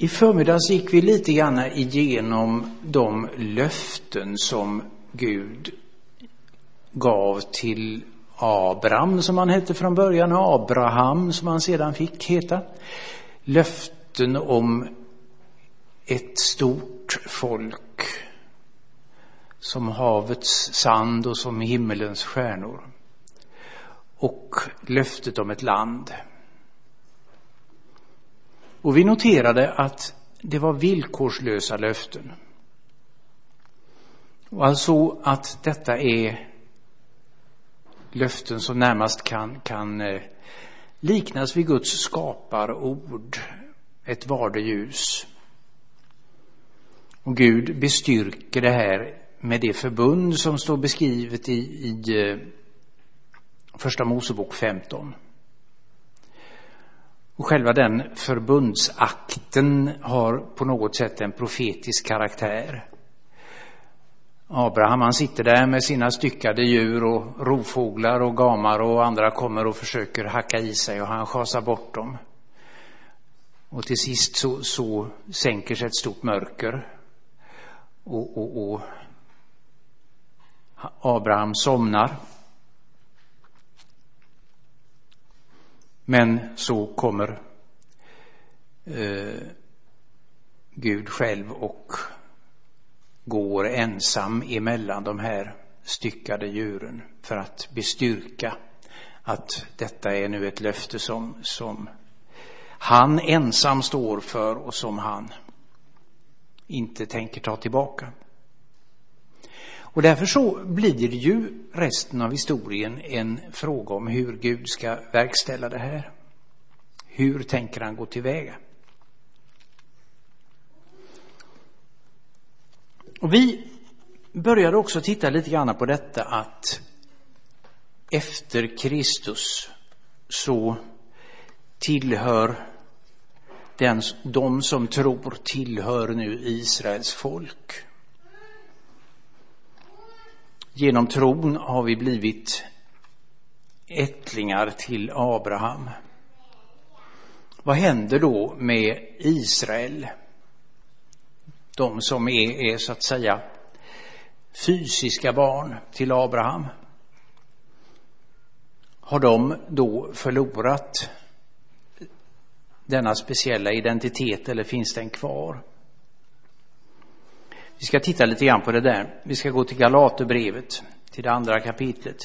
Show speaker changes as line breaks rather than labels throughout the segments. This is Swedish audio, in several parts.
I förmiddags gick vi lite grann igenom de löften som Gud gav till Abraham, som han hette från början, och Abraham, som han sedan fick heta. Löften om ett stort folk, som havets sand och som himmelens stjärnor. Och löftet om ett land. Och vi noterade att det var villkorslösa löften. Och alltså att detta är löften som närmast kan liknas vid Guds skaparord, ett vardeljus. Och Gud bestyrker det här med det förbund som står beskrivet i Första Mosebok 15. Och själva den förbundsakten har på något sätt en profetisk karaktär. Abraham, han sitter där med sina styckade djur och rovfåglar och gamar, och andra kommer och försöker hacka i sig, och han schasar bort dem. Och till sist så sänker sig ett stort mörker. Och Abraham somnar. Men så kommer Gud själv och går ensam emellan de här styckade djuren för att bestyrka att detta är nu ett löfte som han ensam står för och som han inte tänker ta tillbaka. Och därför så blir det ju resten av historien en fråga om hur Gud ska verkställa det här. Hur tänker han gå tillväga? Och vi började också titta lite grann på detta att efter Kristus så tillhör de som tror tillhör nu Israels folk. Genom tron har vi blivit ättlingar till Abraham. Vad händer då med Israel? De som är så att säga fysiska barn till Abraham. Har de då förlorat denna speciella identitet, eller finns den kvar? Vi ska titta lite grann på det där. Vi ska gå till Galaterbrevet, till det andra kapitlet.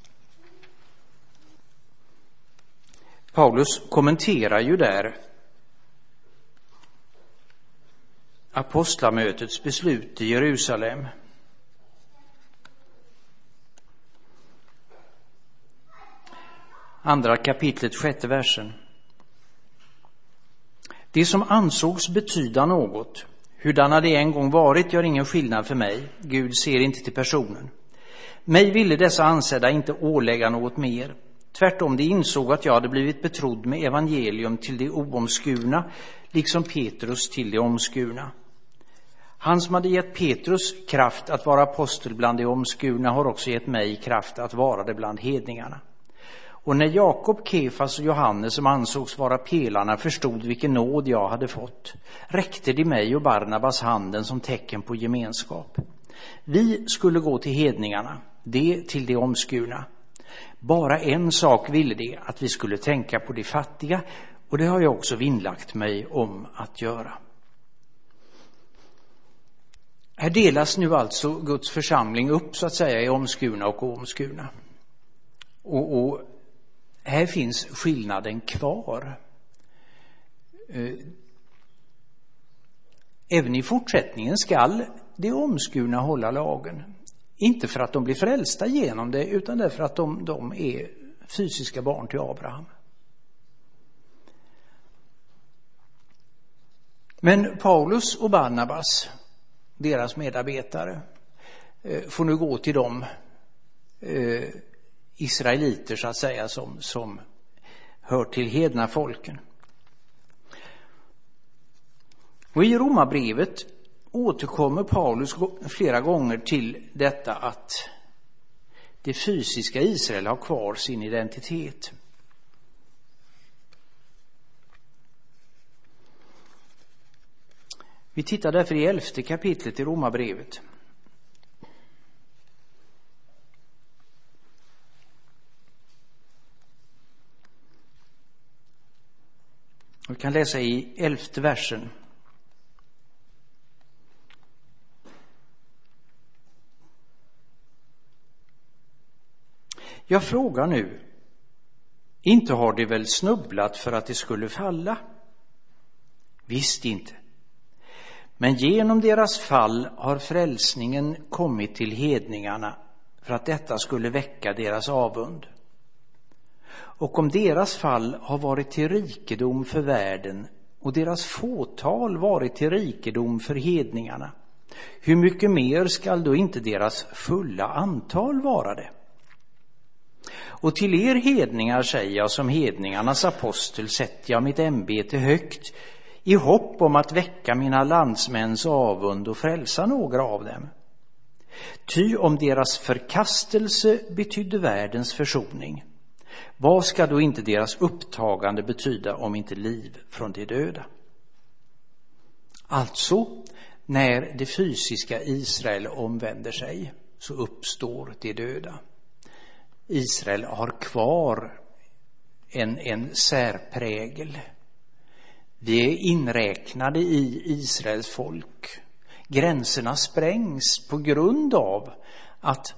Paulus kommenterar ju där apostlamötets beslut i Jerusalem. Andra kapitlet, 6:e versen. Det som ansågs betyda något, hurdana det en gång varit, gör ingen skillnad för mig. Gud ser inte till personen. Mig ville dessa ansedda inte ålägga något mer. Tvärtom, de insåg att jag hade blivit betrodd med evangelium till de oomskurna, liksom Petrus till de omskurna. Han som hade gett Petrus kraft att vara apostel bland de omskurna har också gett mig kraft att vara det bland hedningarna. Och när Jakob, Kefas och Johannes, som ansågs vara pelarna, förstod vilken nåd jag hade fått, räckte de mig och Barnabas handen som tecken på gemenskap. Vi skulle gå till hedningarna, de till de omskurna. Bara en sak ville de, att vi skulle tänka på de fattiga, och det har jag också vinnlagt mig om att göra. Här delas nu alltså Guds församling upp så att säga i omskurna och omskurna. Och här finns skillnaden kvar. Även i fortsättningen skall de omskurna hålla lagen. Inte för att de blir frälsta genom det, utan därför att de är fysiska barn till Abraham. Men Paulus och Barnabas, deras medarbetare, får nu gå till de israeliter så att säga som hör till hedna folken. Och i Romarbrevet återkommer Paulus flera gånger till detta att det fysiska Israel har kvar sin identitet. Vi tittar därför i 11:e kapitlet i Romarbrevet. Vi kan läsa i 11:e versen. Jag frågar nu, inte har de väl snubblat för att de skulle falla? Visst inte. Men genom deras fall har frälsningen kommit till hedningarna för att detta skulle väcka deras avund. Och om deras fall har varit till rikedom för världen och deras fåtal varit till rikedom för hedningarna, hur mycket mer skall då inte deras fulla antal vara det? Och till er hedningar säger jag som hedningarnas apostel sätter jag mitt ämbete högt i hopp om att väcka mina landsmäns avund och frälsa några av dem. Ty om deras förkastelse betydde världens försoning, vad ska då inte deras upptagande betyda om inte liv från de döda? Alltså, när det fysiska Israel omvänder sig så uppstår de döda. Israel har kvar en särprägel. Vi är inräknade i Israels folk. Gränserna sprängs på grund av att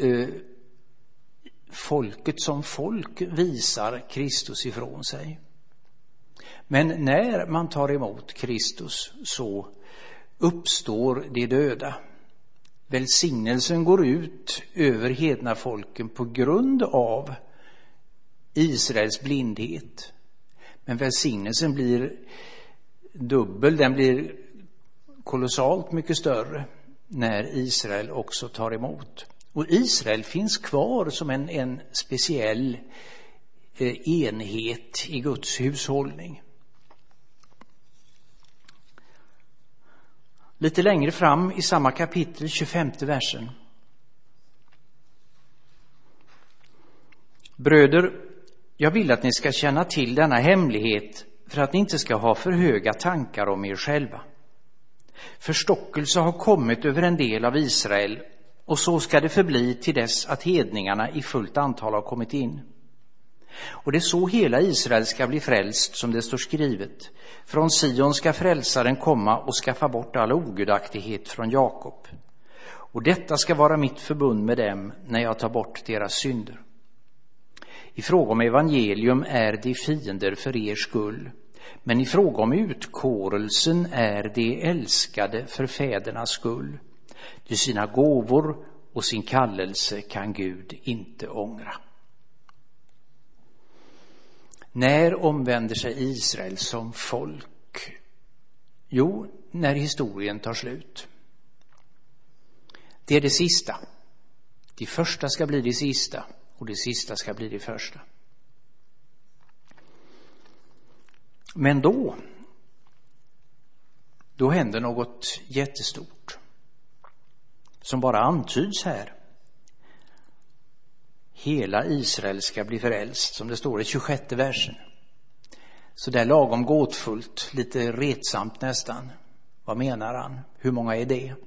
folket som folk visar Kristus ifrån sig. Men när man tar emot Kristus så uppstår de döda. Välsignelsen går ut över hedna folken på grund av Israels blindhet. Men välsignelsen blir dubbel, den blir kolossalt mycket större när Israel också tar emot. Och Israel finns kvar som en speciell enhet i Guds hushållning. Lite längre fram i samma kapitel, 25:e versen. Bröder, jag vill att ni ska känna till denna hemlighet för att ni inte ska ha för höga tankar om er själva. Förstockelse har kommit över en del av Israel och så ska det förbli till dess att hedningarna i fullt antal har kommit in. Och det är så hela Israel ska bli frälst som det står skrivet. Från Sion ska frälsaren komma och skaffa bort all ogudaktighet från Jakob. Och detta ska vara mitt förbund med dem när jag tar bort deras synder. I fråga om evangelium är de fiender för er skull. Men i fråga om utkårelsen är de älskade för fädernas skull. Ty sina gåvor och sin kallelse kan Gud inte ångra. När omvänder sig Israel som folk? Jo, när historien tar slut. Det är det sista. Det första ska bli det sista och det sista ska bli det första. Men då händer något jättestort som bara antyds här. Hela Israel ska bli frälst, som det står i 26:e versen. Så där lagom gåtfullt, lite retsamt nästan. Vad menar han? Hur många är det?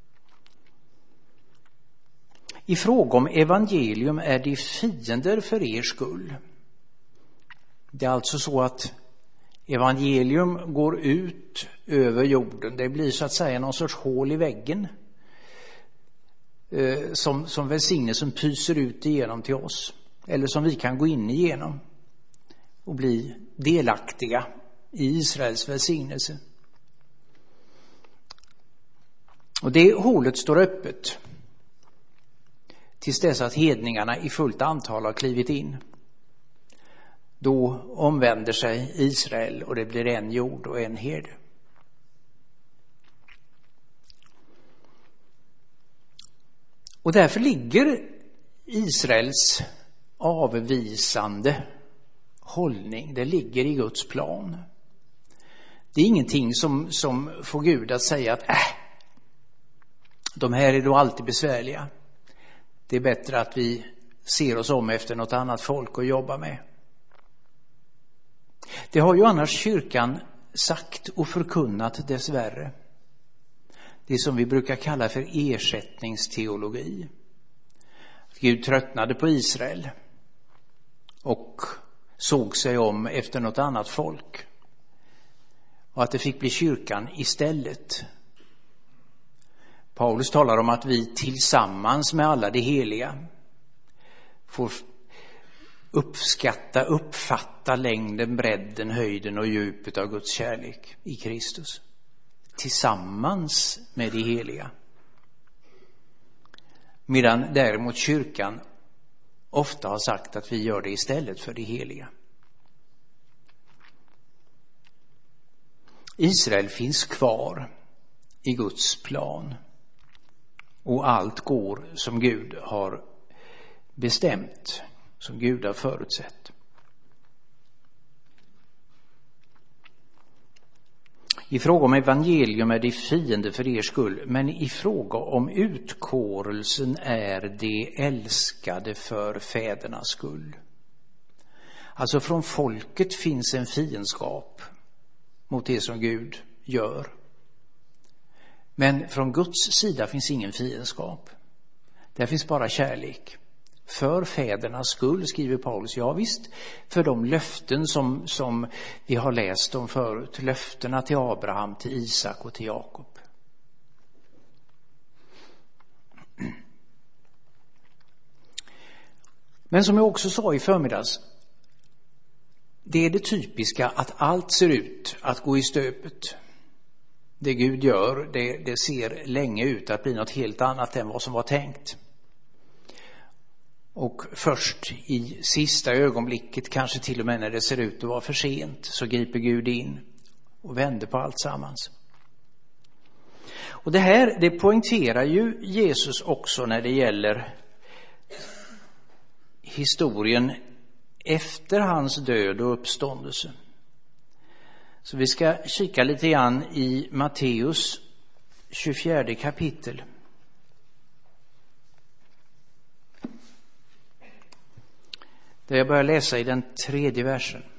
I fråga om evangelium är de fiender för er skull. Det är alltså så att evangelium går ut över jorden. Det blir så att säga någon sorts hål i väggen. Som välsignelsen pyser ut igenom till oss. Eller som vi kan gå in igenom. Och bli delaktiga i Israels välsignelse. Och det hålet står öppet. Tills dess att hedningarna i fullt antal har klivit in. Då omvänder sig Israel och det blir en jord och en herde. Och därför ligger Israels avvisande hållning, det ligger i Guds plan. Det är ingenting som får Gud att säga att de här är då alltid besvärliga. Det är bättre att vi ser oss om efter något annat folk att jobba med. Det har ju annars kyrkan sagt och förkunnat dessvärre. det som vi brukar kalla för ersättningsteologi. Gud tröttnade på Israel och såg sig om efter något annat folk. Och att det fick bli kyrkan istället. Paulus talar om att vi tillsammans med alla de heliga får uppfatta längden, bredden, höjden och djupet av Guds kärlek i Kristus. Tillsammans med de heliga. Medan däremot kyrkan ofta har sagt att vi gör det istället för de heliga. Israel finns kvar i Guds plan. Och allt går som Gud har bestämt, som Gud har förutsett. I fråga om evangelium är det fiende för er skull, men i fråga om utkårelsen är det älskade för fädernas skull. Alltså från folket finns en fiendskap mot det som Gud gör. Men från Guds sida finns ingen fiendskap. Där finns bara kärlek. För fädernas skull, skriver Paulus. Ja visst, för de löften som vi har läst om förut. Löftena till Abraham, till Isak och till Jakob. Men som jag också sa i förmiddags, det är det typiska att allt ser ut att gå i stöpet. Det Gud gör, det ser länge ut att bli något helt annat än vad som var tänkt. Och först i sista ögonblicket, kanske till och med när det ser ut att vara för sent, så griper Gud in och vänder på allt sammans. Och det poängterar ju Jesus också när det gäller historien efter hans död och uppståndelse. Så vi ska kika lite grann i Matteus 24 kapitel. Där jag börjar läsa i den 3:e versen.